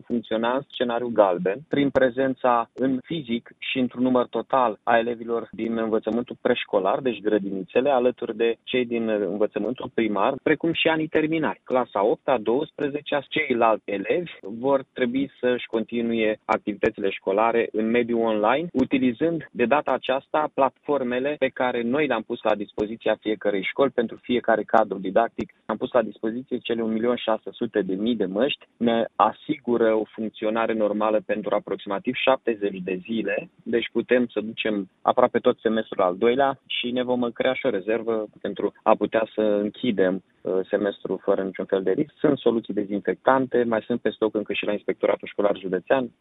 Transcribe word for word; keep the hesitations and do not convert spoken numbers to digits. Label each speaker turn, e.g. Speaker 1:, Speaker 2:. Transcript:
Speaker 1: funcționa în scenariu galben, prin prezența în fizic și într-un număr total a elevilor din învățământul preșcolar, deci grădinițele, alături de cei din învățământul primar, precum și anii terminari. Clasa a opta, a douăsprezecea, ceilalți elevi vor trebui să-și continue activitățile școlare în mediul online, utilizând de data aceasta platformele pe care noi le-am pus la dispoziția fiecărei școli pentru fiecare cadru didactic. Am pus la dispoziție cele un milion șase sute de mii de măști, ne asigură o funcționare normală pentru aproximativ șaptezeci de zile, deci putem să ducem aproape tot semestrul al doilea și ne vom crea și o rezervă pentru a putea să închidem semestrul fără niciun fel de risc. Sunt soluții dezinfectante, mai sunt pe stoc încă și la Inspectoratul Școlar Județean.